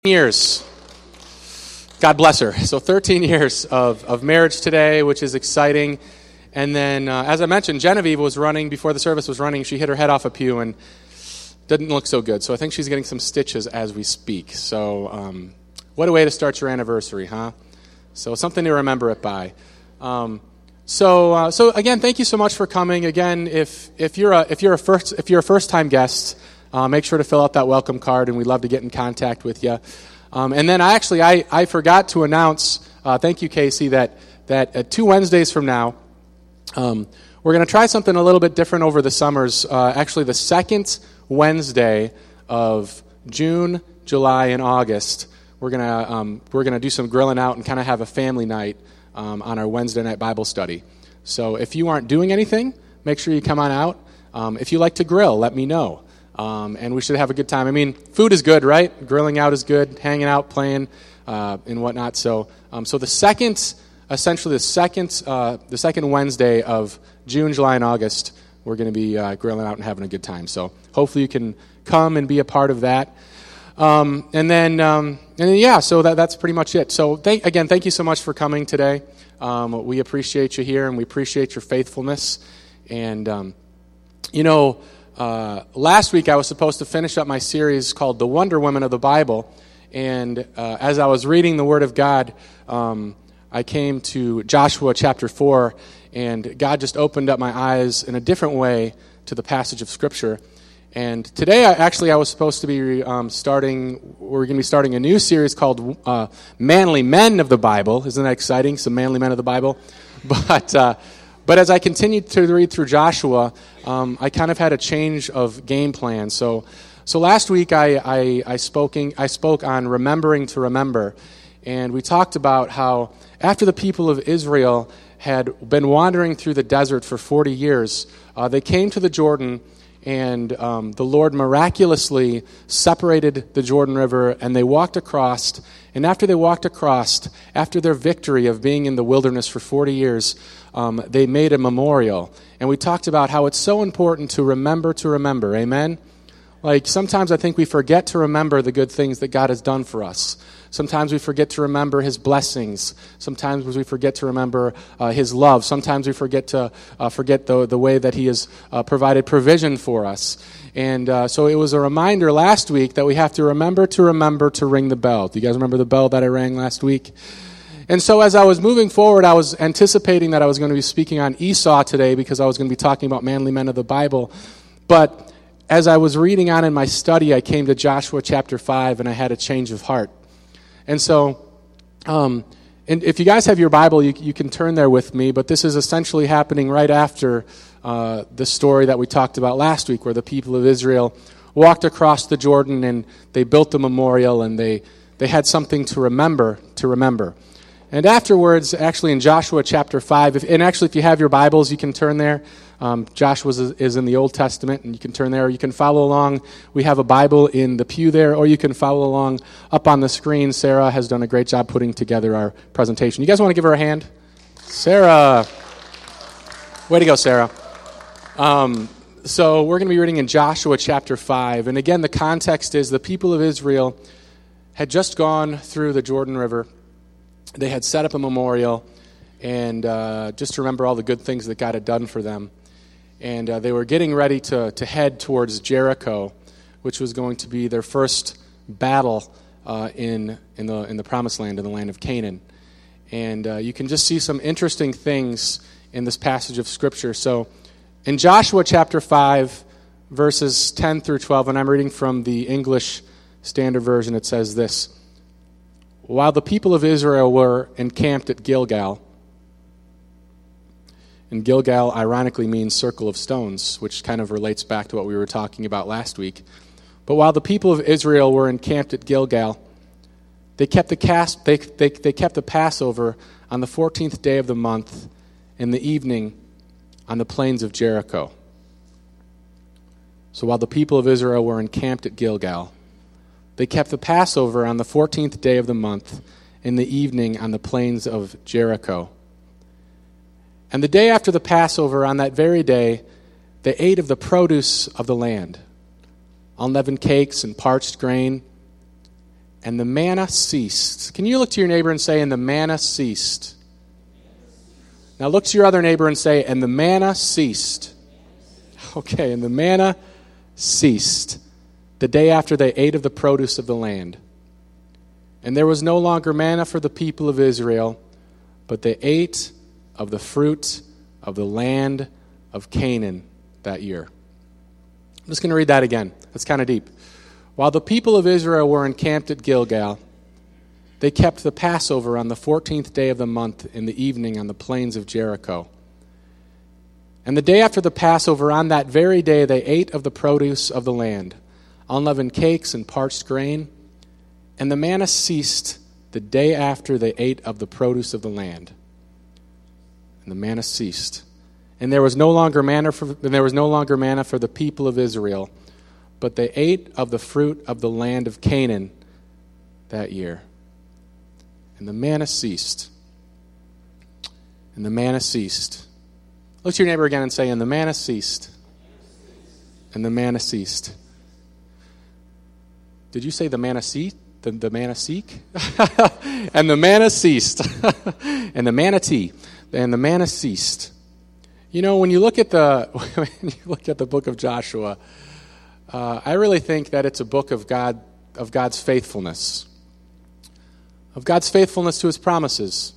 Years. God bless her. So 13 years of marriage today, which is exciting. And then, as I mentioned, Genevieve was running, before the service was running, she hit her head off a pew and didn't look so good. So I think she's getting some stitches as we speak. So what a way to start your anniversary, huh? So something to remember it by. So again, thank you so much for coming. Again, if you're a first-time guest, make sure to fill out that welcome card, and we'd love to get in contact with you. And then I forgot to announce, thank you, Casey, that 2 Wednesdays from now, we're going to try something a little bit different over the summers. Actually, the second Wednesday of June, July, and August, we're gonna do some grilling out and kind of have a family night on our Wednesday night Bible study. So if you aren't doing anything, make sure you come on out. If you like to grill, let me know. And we should have a good time. I mean, food is good, right? Grilling out is good, hanging out, playing, and whatnot. So the second Wednesday of June, July, and August, we're going to be grilling out and having a good time. So hopefully you can come and be a part of that. So that's pretty much it. So thank you so much for coming today. We appreciate you here, and we appreciate your faithfulness. And last week I was supposed to finish up my series called The Wonder Women of the Bible, and as I was reading the Word of God, I came to Joshua chapter 4, and God just opened up my eyes in a different way to the passage of Scripture. And today, I was supposed to be we're going to be starting a new series called Manly Men of the Bible. Isn't that exciting? Some manly men of the Bible. But as I continued to read through Joshua, I kind of had a change of game plan. So last week I spoke on remembering to remember, and we talked about how after the people of Israel had been wandering through the desert for 40 years, they came to the Jordan, and the Lord miraculously separated the Jordan River, and they walked across. And after they walked across, after their victory of being in the wilderness for 40 years, they made a memorial. And we talked about how it's so important to remember, amen? Like, sometimes I think we forget to remember the good things that God has done for us. Sometimes we forget to remember His blessings. Sometimes we forget to remember His love. Sometimes we forget to forget the way that He has provided provision for us. And so it was a reminder last week that we have to remember to ring the bell. Do you guys remember the bell that I rang last week? And so as I was moving forward, I was anticipating that I was going to be speaking on Esau today because I was going to be talking about manly men of the Bible. But as I was reading on in my study, I came to Joshua chapter 5, and I had a change of heart. And so, and if you guys have your Bible, you can turn there with me, but this is essentially happening right after the story that we talked about last week, where the people of Israel walked across the Jordan, and they built the memorial, and they had something to remember. And afterwards, actually in Joshua chapter 5, if you have your Bibles, you can turn there. Joshua is in the Old Testament, and you can turn there, or you can follow along. We have a Bible in the pew there, or you can follow along up on the screen. Sarah has done a great job putting together our presentation. You guys want to give her a hand? Sarah. Way to go, Sarah. So we're going to be reading in Joshua chapter 5. And again, the context is the people of Israel had just gone through the Jordan River. They had set up a memorial, and just to remember all the good things that God had done for them. And they were getting ready to head towards Jericho, which was going to be their first battle in the Promised Land, in the land of Canaan. And you can just see some interesting things in this passage of Scripture. So in Joshua chapter 5, verses 10 through 12, and I'm reading from the English Standard Version, it says this: While the people of Israel were encamped at Gilgal, and Gilgal ironically means circle of stones, which kind of relates back to what we were talking about last week. But while the people of Israel were encamped at Gilgal, they kept the Passover on the 14th day of the month in the evening on the plains of Jericho. So while the people of Israel were encamped at Gilgal, they kept the Passover on the 14th day of the month in the evening on the plains of Jericho. And the day after the Passover, on that very day, they ate of the produce of the land, unleavened cakes and parched grain, and the manna ceased. Can you look to your neighbor and say, and the manna ceased? Now look to your other neighbor and say, and the manna ceased. Okay, and the manna ceased the day after they ate of the produce of the land. And there was no longer manna for the people of Israel, but they ate of the fruit of the land of Canaan that year. I'm just going to read that again. That's kind of deep. While the people of Israel were encamped at Gilgal, they kept the Passover on the 14th day of the month in the evening on the plains of Jericho. And the day after the Passover, on that very day, they ate of the produce of the land, unleavened cakes and parched grain. And the manna ceased the day after they ate of the produce of the land. And the manna ceased. And there was no longer manna for the people of Israel, but they ate of the fruit of the land of Canaan that year. And the manna ceased. And the manna ceased. Look to your neighbor again and say, and the manna ceased. And the manna ceased. Did you say the manna ceased? The manna seek? And the manna ceased. And the manatee. And the manna ceased. You know, when you look at the book of Joshua, I really think that it's a book of God's faithfulness. Of God's faithfulness to his promises.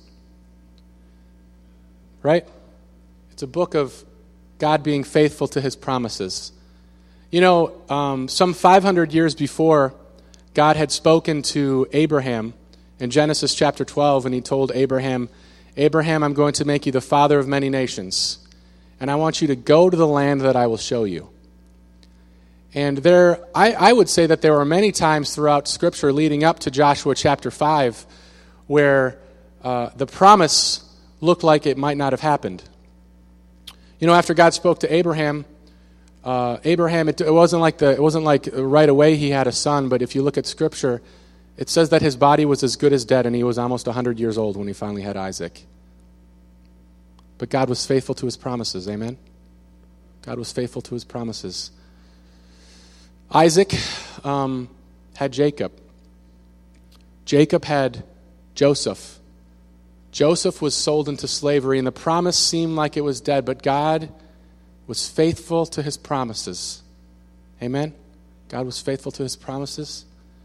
Right? It's a book of God being faithful to his promises. You know, some 500 years before, God had spoken to Abraham in Genesis chapter 12, and he told Abraham, Abraham, I'm going to make you the father of many nations, and I want you to go to the land that I will show you. And I would say that there were many times throughout Scripture leading up to Joshua chapter 5 where the promise looked like it might not have happened. You know, after God spoke to Abraham, it wasn't like right away he had a son, but if you look at Scripture, it says that his body was as good as dead, and he was almost 100 years old when he finally had Isaac. But God was faithful to his promises, amen? God was faithful to his promises. Isaac had Jacob. Jacob had Joseph. Joseph was sold into slavery, and the promise seemed like it was dead, but God was faithful to his promises. Amen? God was faithful to his promises.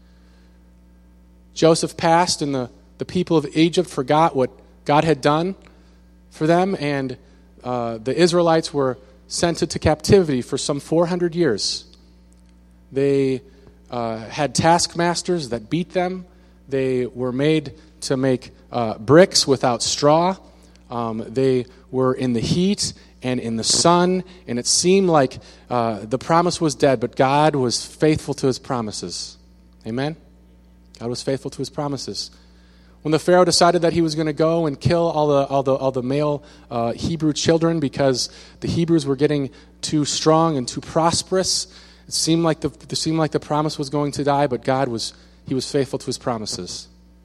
Joseph passed, and the people of Egypt forgot what God had done for them, and the Israelites were sent into captivity for some 400 years. They had taskmasters that beat them. They were made to make bricks without straw. They were in the heat and in the sun, and it seemed like the promise was dead, but God was faithful to his promises. Amen? God was faithful to his promises. When the Pharaoh decided that he was going to go and kill all the male Hebrew children because the Hebrews were getting too strong and too prosperous, it seemed like the promise was going to die, but he was faithful to his promises.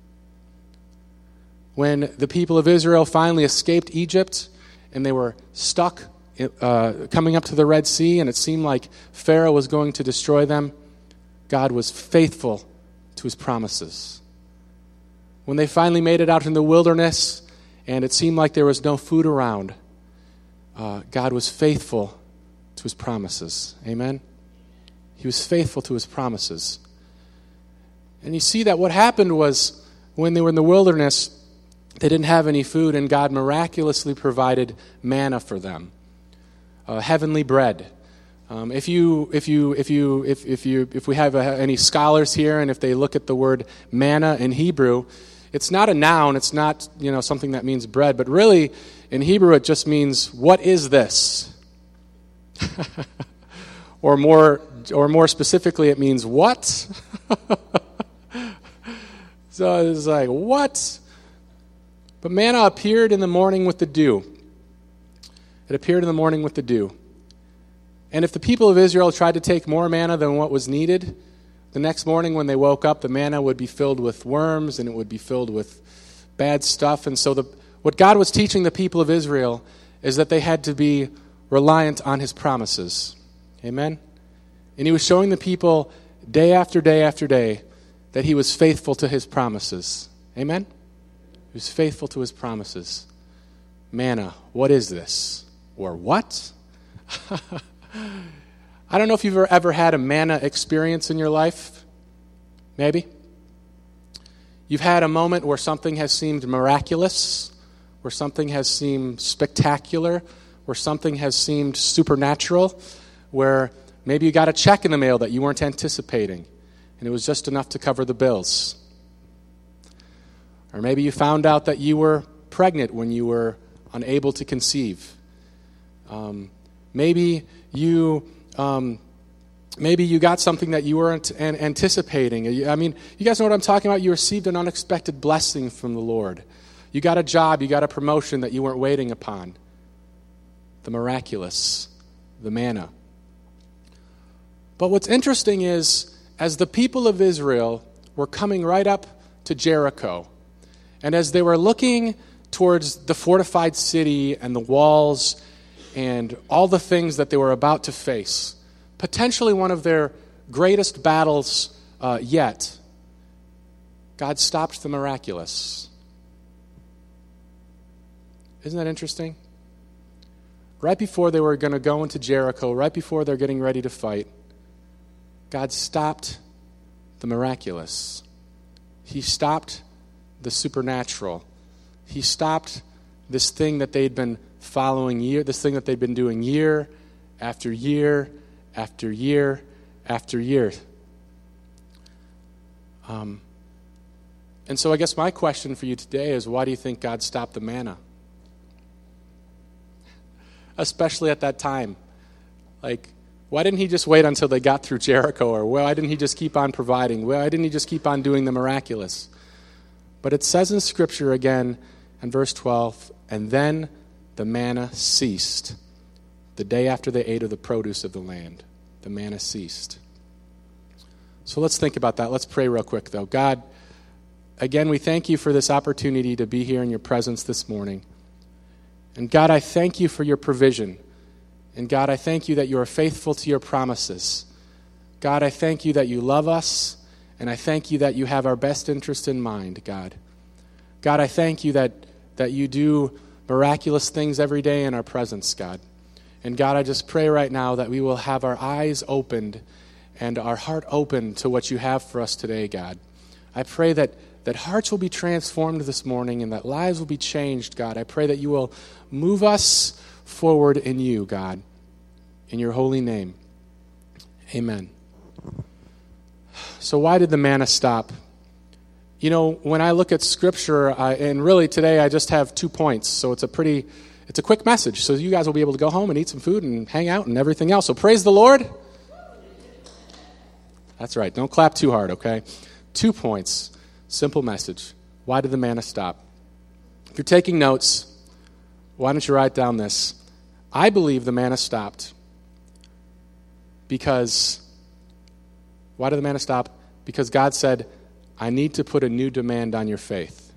When the people of Israel finally escaped Egypt and they were stuck coming up to the Red Sea, and it seemed like Pharaoh was going to destroy them, God was faithful to his promises. When they finally made it out in the wilderness and it seemed like there was no food around, God was faithful to his promises. Amen? He was faithful to his promises. And you see that what happened was when they were in the wilderness, they didn't have any food, and God miraculously provided manna for them, heavenly bread. If we have any scholars here, and if they look at the word manna in Hebrew, it's not a noun. It's not something that means bread, but really in Hebrew it just means what is this, or more specifically, it means what. So it's like what. But manna appeared in the morning with the dew. It appeared in the morning with the dew. And if the people of Israel tried to take more manna than what was needed, the next morning when they woke up, the manna would be filled with worms and it would be filled with bad stuff. And so what God was teaching the people of Israel is that they had to be reliant on his promises. Amen? And he was showing the people day after day after day that he was faithful to his promises. Amen? He was faithful to his promises. Manna, what is this? Or what? I don't know if you've ever had a manna experience in your life. Maybe. You've had a moment where something has seemed miraculous, where something has seemed spectacular, where something has seemed supernatural, where maybe you got a check in the mail that you weren't anticipating, and it was just enough to cover the bills. Or maybe you found out that you were pregnant when you were unable to conceive. Maybe you got something that you weren't anticipating. I mean, you guys know what I'm talking about? You received an unexpected blessing from the Lord. You got a job, you got a promotion that you weren't waiting upon. The miraculous, the manna. But what's interesting is, as the people of Israel were coming right up to Jericho, and as they were looking towards the fortified city and the walls and all the things that they were about to face, potentially one of their greatest battles yet, God stopped the miraculous. Isn't that interesting? Right before they were going to go into Jericho, right before they're getting ready to fight, God stopped the miraculous. He stopped the supernatural. He stopped this thing that they'd been following this thing that they'd been doing year after year after year after year. And so I guess my question for you today is, why do you think God stopped the manna? Especially at that time. Like, why didn't he just wait until they got through Jericho? Or why didn't he just keep on providing? Why didn't he just keep on doing the miraculous? But it says in Scripture again in verse 12, and then the manna ceased. The day after they ate of the produce of the land, the manna ceased. So let's think about that. Let's pray real quick, though. God, again, we thank you for this opportunity to be here in your presence this morning. And God, I thank you for your provision. And God, I thank you that you are faithful to your promises. God, I thank you that you love us, and I thank you that you have our best interest in mind, God. God, I thank you that you do miraculous things every day in our presence, God. And God, I just pray right now that we will have our eyes opened and our heart open to what you have for us today, God. I pray that hearts will be transformed this morning and that lives will be changed, God. I pray that you will move us forward in you, God, in your holy name. Amen. So why did the manna stop? You know, when I look at Scripture, and really today I just have 2 points, so it's a quick message, so you guys will be able to go home and eat some food and hang out and everything else. So praise the Lord. That's right. Don't clap too hard, okay? 2 points. Simple message. Why did the manna stop? If you're taking notes, why don't you write down this? I believe the manna stopped because, why did the manna stop? Because God said, I need to put a new demand on your faith.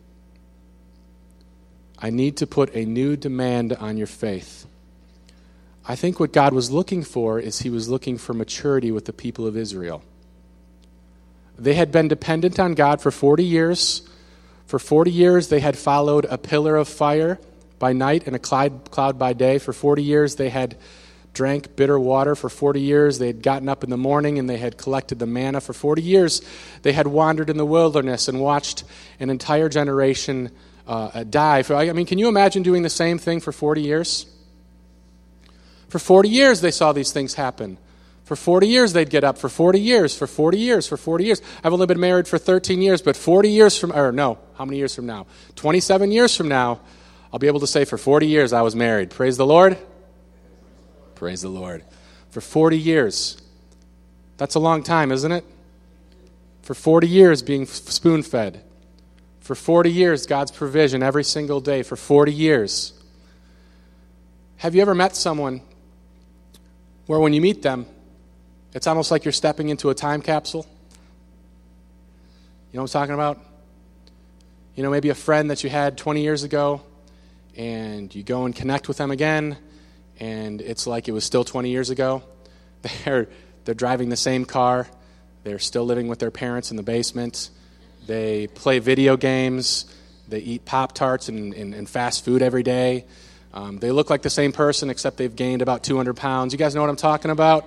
I need to put a new demand on your faith. I think what God was looking for is he was looking for maturity with the people of Israel. They had been dependent on God for 40 years. For 40 years, they had followed a pillar of fire by night and a cloud by day. For 40 years, they had drank bitter water. For 40 years, they had gotten up in the morning and they had collected the manna. For 40 years, they had wandered in the wilderness and watched an entire generation die. Can you imagine doing the same thing for 40 years? For 40 years, they saw these things happen. For 40 years, they'd get up. For 40 years, for 40 years, for 40 years. I've only been married for 13 years, but 40 years from, how many years from now? 27 years from now, I'll be able to say for 40 years I was married. Praise the Lord. Praise the Lord. For 40 years. That's a long time, isn't it? For 40 years being spoon-fed. For 40 years, God's provision every single day. For 40 years. Have you ever met someone where when you meet them, it's almost like you're stepping into a time capsule? You know what I'm talking about? You know, maybe a friend that you had 20 years ago, and you go and connect with them again, and it's like it was still 20 years ago. They're driving the same car. They're still living with their parents in the basement. They play video games. They eat Pop-Tarts and fast food every day. They look like the same person, except they've gained about 200 pounds. You guys know what I'm talking about?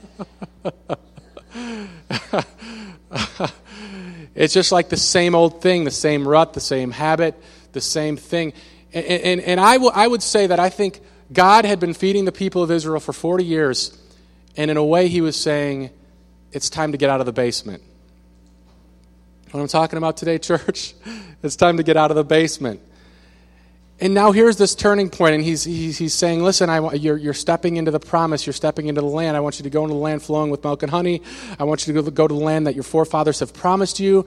It's just like the same old thing, the same rut, the same habit, the same thing. And I would say that I think God had been feeding the people of Israel for 40 years, and in a way he was saying, it's time to get out of the basement. What I'm talking about today, church? It's time to get out of the basement. And now here's this turning point, and he's saying, listen, you're stepping into the promise. You're stepping into the land. I want you to go into the land flowing with milk and honey. I want you to go to the land that your forefathers have promised you.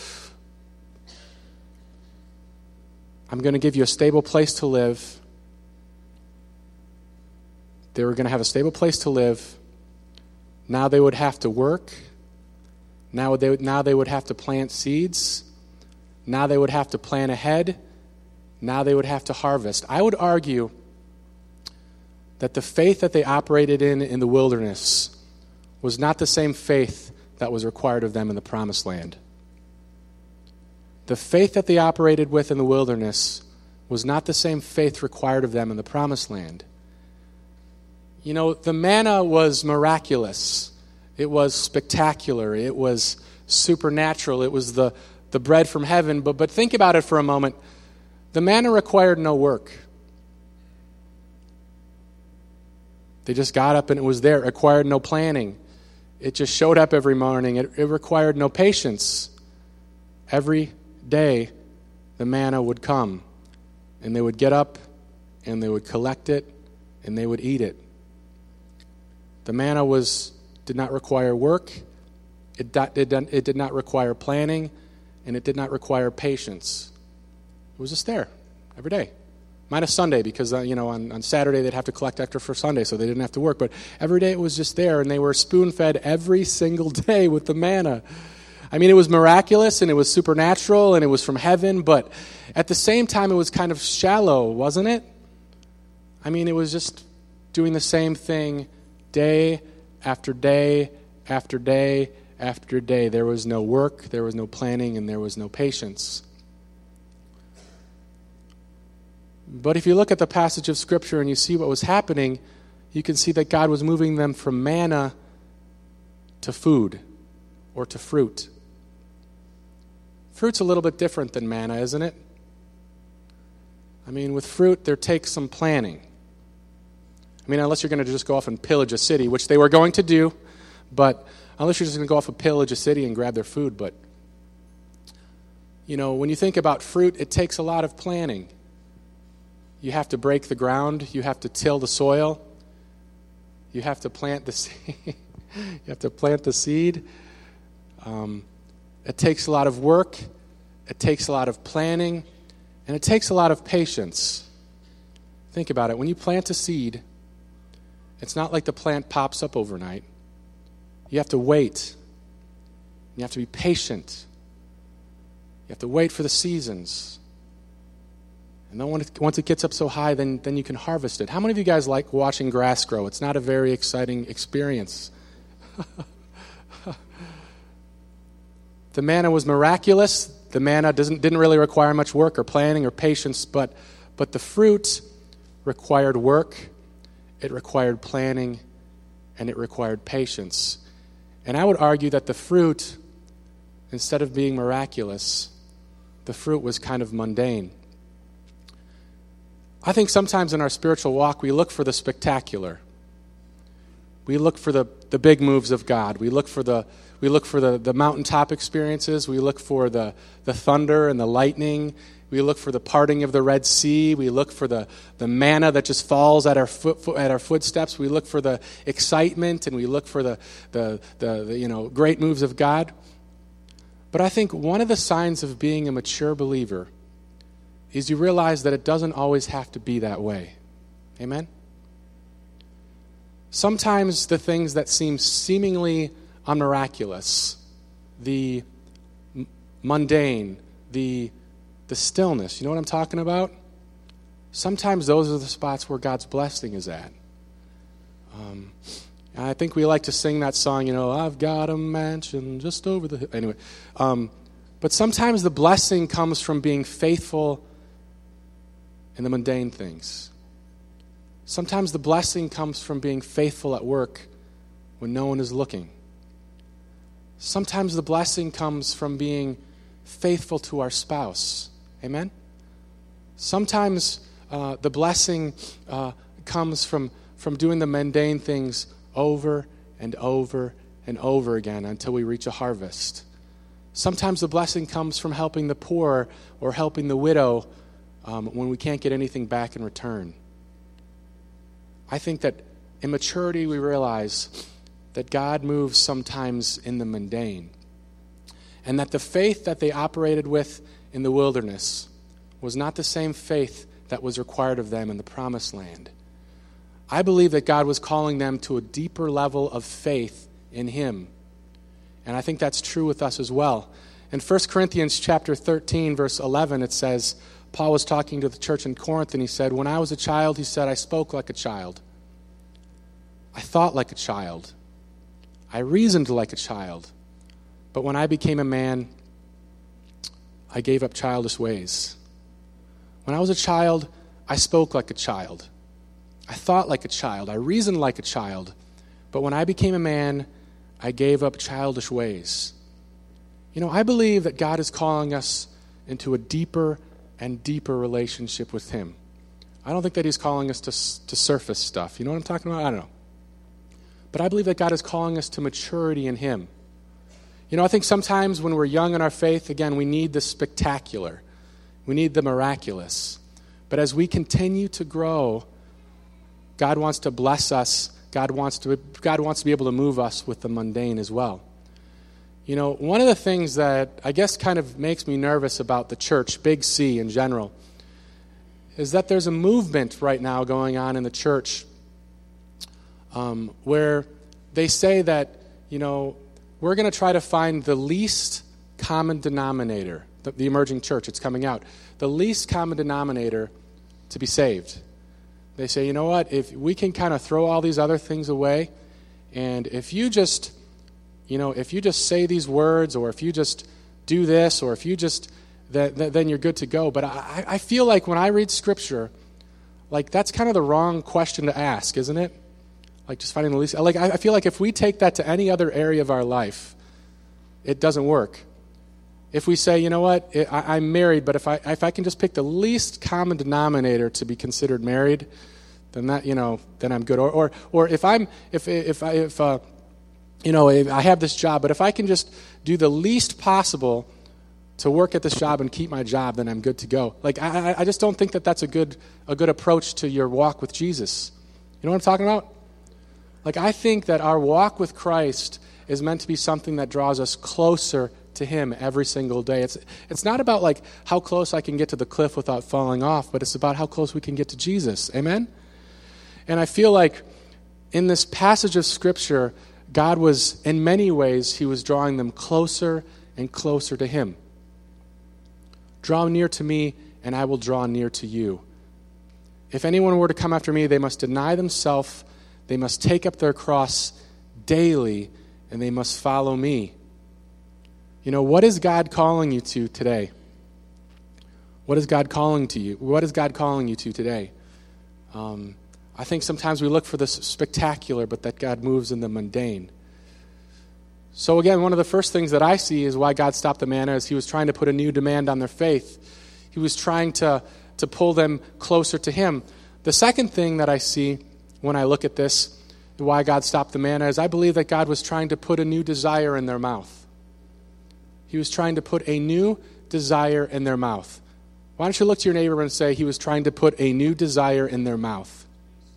I'm going to give you a stable place to live. They were going to have a stable place to live. Now they would have to work. Now they would have to plant seeds. Now they would have to plan ahead. Now they would have to harvest. I would argue that the faith that they operated in the wilderness was not the same faith that was required of them in the promised land. The faith that they operated with in the wilderness was not the same faith required of them in the promised land. You know, the manna was miraculous. It was spectacular. It was supernatural. It was the bread from heaven. But think about it for a moment. The manna required no work. They just got up and it was there. It required no planning. It just showed up every morning. It required no patience. Every day, the manna would come. And they would get up and they would collect it and they would eat it. The manna did not require work. It did not require planning. And it did not require patience. It was just there every day. Minus Sunday, because on Saturday they'd have to collect extra for Sunday, so they didn't have to work. But every day it was just there, and they were spoon-fed every single day with the manna. I mean, it was miraculous, and it was supernatural, and it was from heaven, but at the same time it was kind of shallow, wasn't it? I mean, it was just doing the same thing day after day after day after day. There was no work, there was no planning, and there was no patience. But if you look at the passage of Scripture and you see what was happening, you can see that God was moving them from manna to food or to fruit. Fruit's a little bit different than manna, isn't it? I mean, with fruit, there takes some planning. I mean, unless you're going to just go off and pillage a city, which they were going to do, but unless you're just going to go off and pillage a city and grab their food. But, when you think about fruit, it takes a lot of planning. You have to break the ground. You have to till the soil. You have to plant the seed. You have to plant the seed. It takes a lot of work. It takes a lot of planning. And it takes a lot of patience. Think about it. When you plant a seed, it's not like the plant pops up overnight. You have to wait. You have to be patient. You have to wait for the seasons. And then once it gets up so high, then you can harvest it. How many of you guys like watching grass grow? It's not a very exciting experience. The manna was miraculous. The manna didn't really require much work or planning or patience, but the fruit required work, it required planning, and it required patience. And I would argue that the fruit, instead of being miraculous, the fruit was kind of mundane. I think sometimes in our spiritual walk, we look for the spectacular. We look for the big moves of God. We look for the mountaintop experiences. We look for the thunder and the lightning. We look for the parting of the Red Sea. We look for the manna that just falls at our footsteps. We look for the excitement, and we look for the great moves of God. But I think one of the signs of being a mature believer is you realize that it doesn't always have to be that way. Amen? Sometimes the things that seem seemingly unmiraculous, the mundane, the stillness, you know what I'm talking about? Sometimes those are the spots where God's blessing is at. And I think we like to sing that song, I've got a mansion just over the hill. Anyway, but sometimes the blessing comes from being faithful in the mundane things. Sometimes the blessing comes from being faithful at work when no one is looking. Sometimes the blessing comes from being faithful to our spouse. Amen? Sometimes the blessing comes from doing the mundane things over and over and over again until we reach a harvest. Sometimes the blessing comes from helping the poor or helping the widow when we can't get anything back in return. I think that in maturity we realize that God moves sometimes in the mundane, and that the faith that they operated with in the wilderness was not the same faith that was required of them in the promised land. I believe that God was calling them to a deeper level of faith in Him, and I think that's true with us as well. In 1 Corinthians chapter 13, verse 11, it says, Paul was talking to the church in Corinth, and he said, when I was a child, he said, I spoke like a child. I thought like a child. I reasoned like a child. But when I became a man, I gave up childish ways. When I was a child, I spoke like a child. I thought like a child. I reasoned like a child. But when I became a man, I gave up childish ways. I believe that God is calling us into a deeper and deeper relationship with Him. I don't think that He's calling us to surface stuff. You know what I'm talking about? I don't know. But I believe that God is calling us to maturity in Him. I think sometimes when we're young in our faith, again, we need the spectacular. We need the miraculous. But as we continue to grow, God wants to bless us. God wants to be able to move us with the mundane as well. One of the things that I guess kind of makes me nervous about the church, Big C in general, is that there's a movement right now going on in the church where they say that, we're going to try to find the least common denominator, the emerging church, it's coming out, the least common denominator to be saved. They say, you know what, if we can kind of throw all these other things away, and if you just say these words, or if you just do this, or if you just, then you're good to go. But I feel like when I read Scripture, like that's kind of the wrong question to ask, isn't it? Like just finding the least. Like I feel like if we take that to any other area of our life, it doesn't work. If we say, you know what, I'm married, but if I can just pick the least common denominator to be considered married, then that then I'm good. Or if I have this job, but if I can just do the least possible to work at this job and keep my job, then I'm good to go. Like I just don't think that that's a good approach to your walk with Jesus. You know what I'm talking about? Like I think that our walk with Christ is meant to be something that draws us closer to Him every single day. It's not about like how close I can get to the cliff without falling off, but it's about how close we can get to Jesus. Amen? And I feel like in this passage of Scripture, God was, in many ways, He was drawing them closer and closer to Him. Draw near to me, and I will draw near to you. If anyone were to come after me, they must deny themselves, they must take up their cross daily, and they must follow me. What is God calling you to today? What is God calling to you? What is God calling you to today? I think sometimes we look for the spectacular, but that God moves in the mundane. So again, one of the first things that I see is why God stopped the manna is He was trying to put a new demand on their faith. He was trying to pull them closer to Him. The second thing that I see when I look at this, why God stopped the manna, is I believe that God was trying to put a new desire in their mouth. He was trying to put a new desire in their mouth. Why don't you look to your neighbor and say, He was trying to put a new desire in their mouth.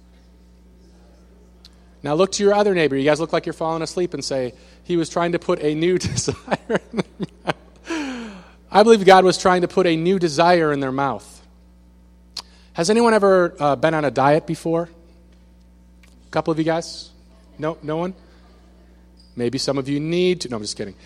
Now look to your other neighbor. You guys look like you're falling asleep, and say, He was trying to put a new desire in their mouth. I believe God was trying to put a new desire in their mouth. Has anyone ever been on a diet before? A couple of you guys? No one? Maybe some of you need to. No, I'm just kidding.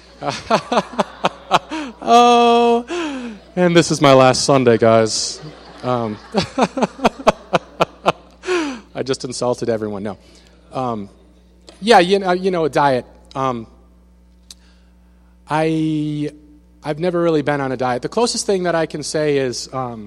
Oh, and this is my last Sunday, guys. I just insulted everyone. No. Yeah, a diet. I've never really been on a diet. The closest thing that I can say is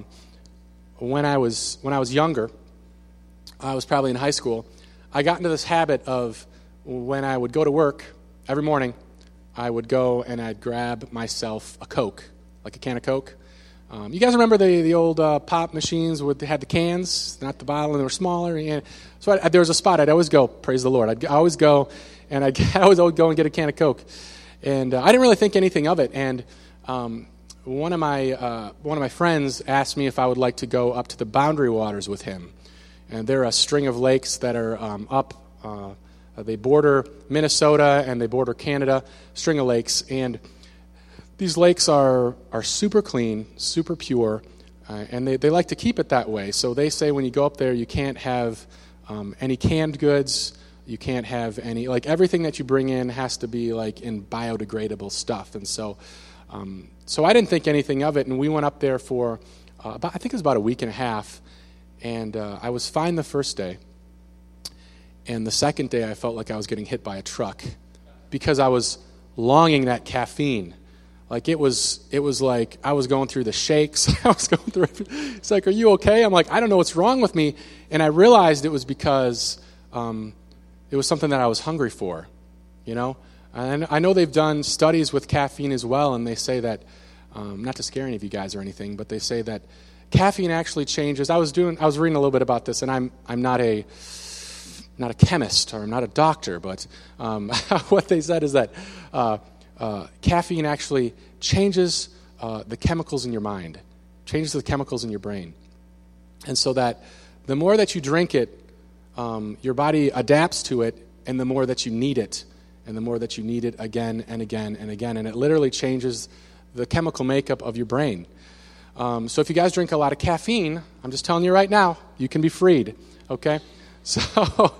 when I was younger, I was probably in high school, I got into this habit of when I would go to work every morning, I would go and I'd grab myself a Coke, like a can of Coke. You guys remember the old pop machines they had the cans, not the bottle, and they were smaller? And so there was a spot I'd always go, praise the Lord. I'd always go, and I'd always go and get a can of Coke. And I didn't really think anything of it. And one of my friends asked me if I would like to go up to the Boundary Waters with him. And they're a string of lakes that are up. They border Minnesota and they border Canada, string of lakes. And these lakes are super clean, super pure, and they like to keep it that way. So they say when you go up there, you can't have any canned goods. You can't have any, everything that you bring in has to be in biodegradable stuff. And so I didn't think anything of it, and we went up there for I think it was about a week and a half, and I was fine the first day. And the second day, I felt like I was getting hit by a truck because I was longing that caffeine. It was like I was going through the shakes. I was going through everything. It's like, are you okay? I'm like, I don't know what's wrong with me. And I realized it was because it was something that I was hungry for, And I know they've done studies with caffeine as well, and they say that, not to scare any of you guys or anything, but they say that caffeine actually changes. I was reading a little bit about this, and I'm not a chemist or I'm not a doctor, but what they said is that caffeine actually changes the chemicals in your mind, changes the chemicals in your brain. And so that the more that you drink it, your body adapts to it, and the more that you need it, and the more that you need it again and again and again. And it literally changes the chemical makeup of your brain. So if you guys drink a lot of caffeine, I'm just telling you right now, you can be freed, okay? But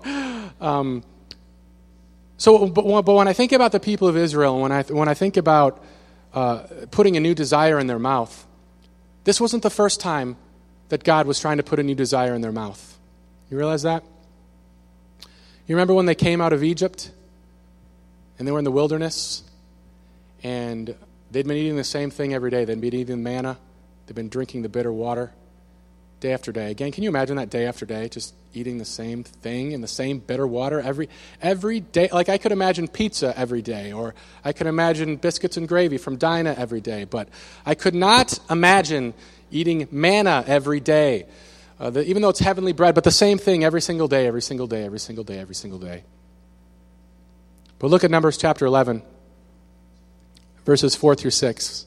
when I think about the people of Israel, when I think about putting a new desire in their mouth, this wasn't the first time that God was trying to put a new desire in their mouth. You realize that? You remember when they came out of Egypt and they were in the wilderness and they'd been eating the same thing every day. They'd been eating manna. They'd been drinking the bitter water day after day. Again, can you imagine that day after day, just eating the same thing and the same bitter water every day? I could imagine pizza every day, or I could imagine biscuits and gravy from Dinah every day, but I could not imagine eating manna every day, even though it's heavenly bread, but the same thing every single day, every single day, every single day, every single day. But look at Numbers chapter 11, verses 4 through 6.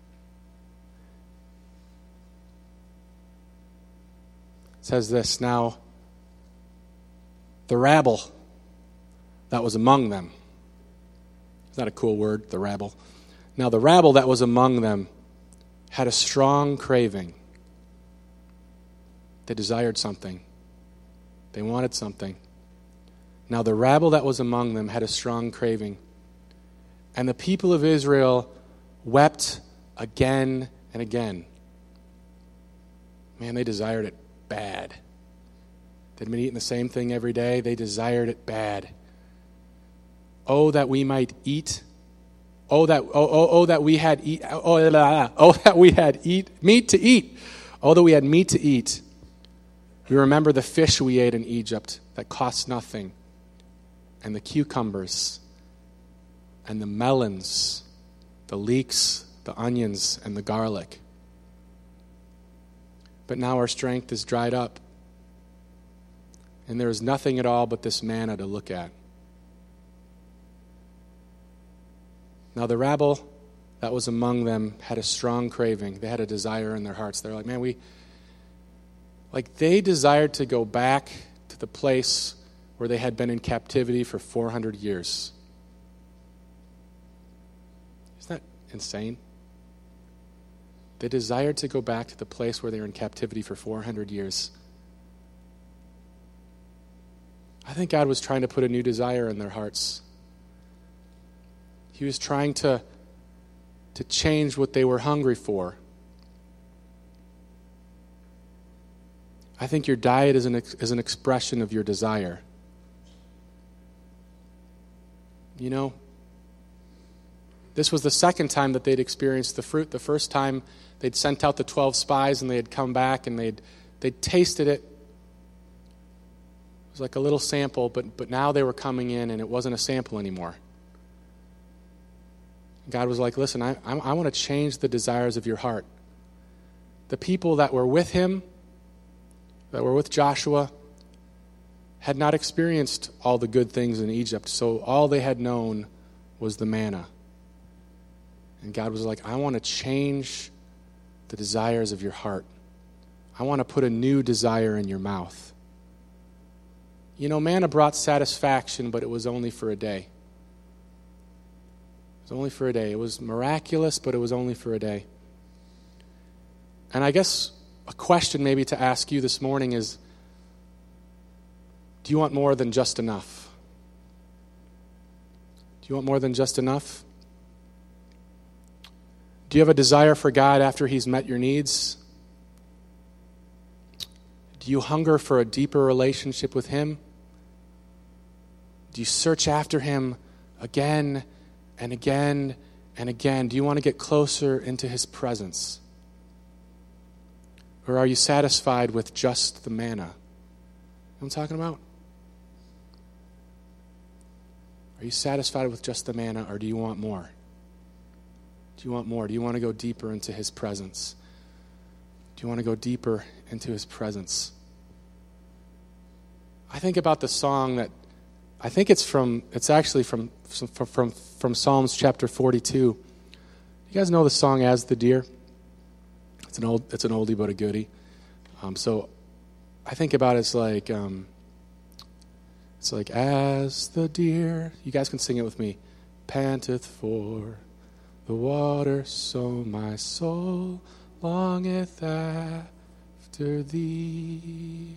It says this, now the rabble that was among them. Is that a cool word, the rabble? Now the rabble that was among them had a strong craving. They desired something. They wanted something. Now the rabble that was among them had a strong craving. And the people of Israel wept again and again. Man, they desired it bad. They'd been eating the same thing every day. They desired it bad. Oh, that we might eat. Oh, that we had eat. Oh, that we had meat to eat. Oh, that we had meat to eat. We remember the fish we ate in Egypt that cost nothing, and the cucumbers, and the melons, the leeks, the onions, and the garlic. But now our strength is dried up, and there is nothing at all but this manna to look at. Now the rabble that was among them had a strong craving. They had a desire in their hearts. They're like, man, they desired to go back to the place where they had been in captivity for 400 years. Isn't that insane? They desired to go back to the place where they were in captivity for 400 years. I think God was trying to put a new desire in their hearts. He was trying to change what they were hungry for. I think your diet is an expression of your desire. You know, this was the second time that they'd experienced the fruit. The first time they'd sent out the 12 spies and they had come back and they'd tasted it. It was like a little sample, but now they were coming in and it wasn't a sample anymore. God was like, listen, I want to change the desires of your heart. The people that were with him, that were with Joshua, had not experienced all the good things in Egypt, so all they had known was the manna. And God was like, I want to change the desires of your heart. I want to put a new desire in your mouth. You know, manna brought satisfaction, but it was only for a day. It was only for a day. It was miraculous, but it was only for a day. And I guess a question maybe to ask you this morning is, do you want more than just enough? Do you want more than just enough? Do you have a desire for God after he's met your needs? Do you hunger for a deeper relationship with him? Do you search after him again and again and again? Do you want to get closer into his presence? Or are you satisfied with just the manna? You know what I'm talking about? Are you satisfied with just the manna, or do you want more? Do you want more? Do you want to go deeper into his presence? Do you want to go deeper into his presence? I think about the song that, I think it's actually from Psalms chapter 42. You guys know the song As the Deer? It's an oldie but a goodie. So I think about it, it's like as the deer, you guys can sing it with me, panteth for the water, so my soul longeth after thee.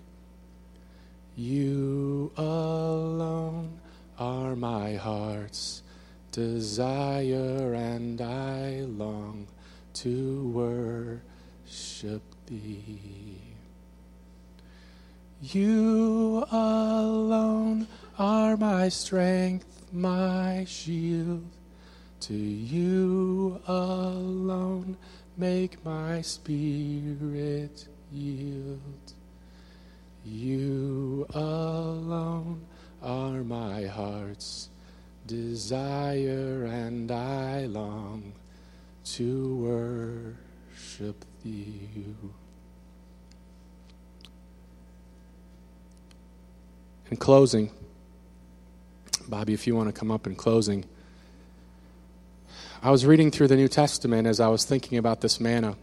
You alone are my heart's desire, and I long to worship thee. You alone are my strength, my shield. To you alone make my spirit yield. You alone are my heart's desire, and I long to worship thee. In closing, Bobby, if you want to come up in closing, I was reading through the New Testament as I was thinking about this manna.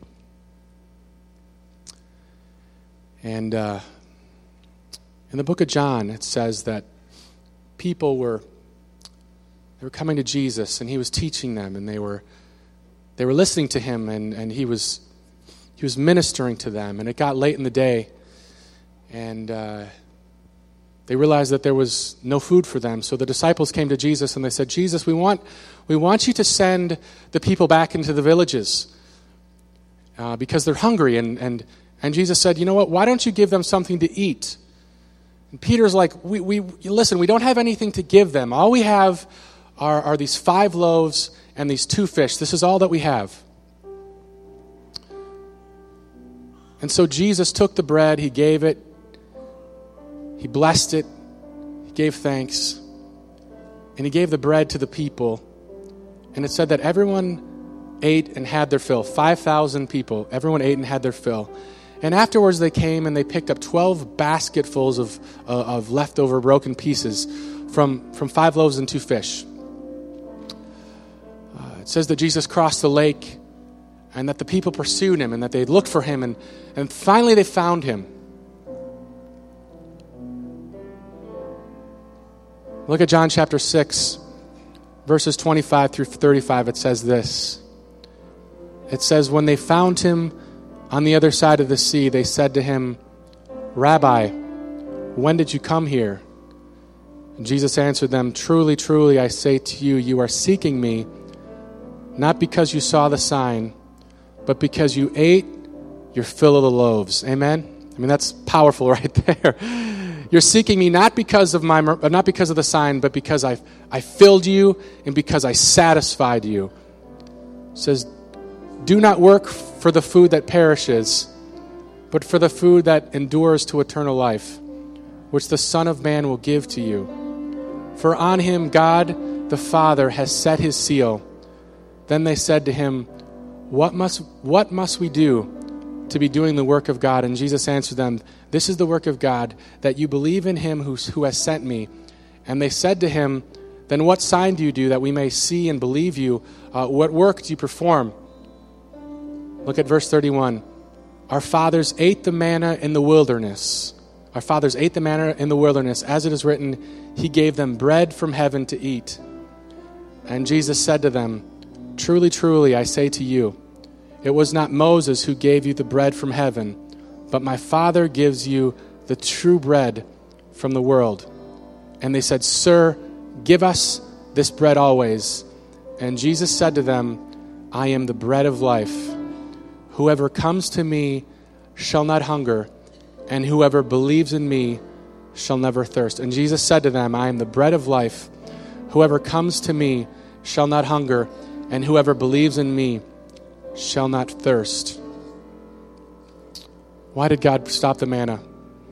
And in the book of John, it says that people were coming to Jesus, and he was teaching them, and they were listening to him, and he was ministering to them. And it got late in the day, and they realized that there was no food for them. So the disciples came to Jesus and they said, Jesus, we want you to send the people back into the villages because they're hungry. And Jesus said, you know what, why don't you give them something to eat? And Peter's like, listen, we don't have anything to give them. All we have are these 5 loaves and these 2 fish. This is all that we have. And so Jesus took the bread, he gave it, he blessed it, he gave thanks, and he gave the bread to the people. And it said that everyone ate and had their fill. 5,000 people, everyone ate and had their fill. And afterwards they came and they picked up 12 basketfuls of leftover broken pieces from 5 loaves and 2 fish. It says that Jesus crossed the lake and that the people pursued him and that they looked for him, and finally they found him. Look at John chapter 6, verses 25 through 35. It says this. It says, when they found him on the other side of the sea, they said to him, Rabbi, when did you come here? And Jesus answered them, truly, truly, I say to you, you are seeking me, not because you saw the sign, but because you ate your fill of the loaves. Amen? I mean, that's powerful right there. You're seeking me not because of the sign, but because I filled you and because I satisfied you. It says, do not work for the food that perishes, but for the food that endures to eternal life, which the Son of Man will give to you. For on him God the Father has set his seal. Then they said to him, What must we do to be doing the work of God? And Jesus answered them, This is the work of God, that you believe in him who has sent me. And they said to him, Then what sign do you do that we may see and believe you? What work do you perform? Look at verse 31. Our fathers ate the manna in the wilderness. Our fathers ate the manna in the wilderness. As it is written, he gave them bread from heaven to eat. And Jesus said to them, Truly, truly, I say to you, it was not Moses who gave you the bread from heaven, but my Father gives you the true bread from the world. And they said, Sir, give us this bread always. And Jesus said to them, I am the bread of life. Whoever comes to me shall not hunger, and whoever believes in me shall never thirst. And Jesus said to them, I am the bread of life. Whoever comes to me shall not hunger, and whoever believes in me shall not thirst. Why did God stop the manna?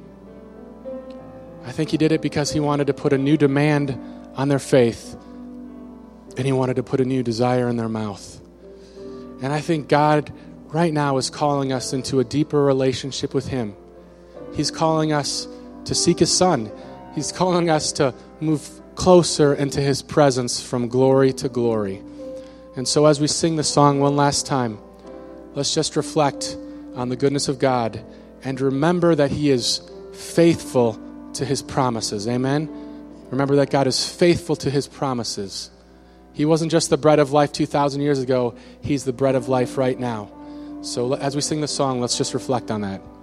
I think he did it because he wanted to put a new demand on their faith, and he wanted to put a new desire in their mouth. And I think God right now is calling us into a deeper relationship with him. He's calling us to seek his Son. He's calling us to move closer into his presence from glory to glory. And so as we sing the song one last time, let's just reflect on the goodness of God and remember that he is faithful to his promises. Amen? Remember that God is faithful to his promises. He wasn't just the bread of life 2,000 years ago. He's the bread of life right now. So as we sing the song, let's just reflect on that.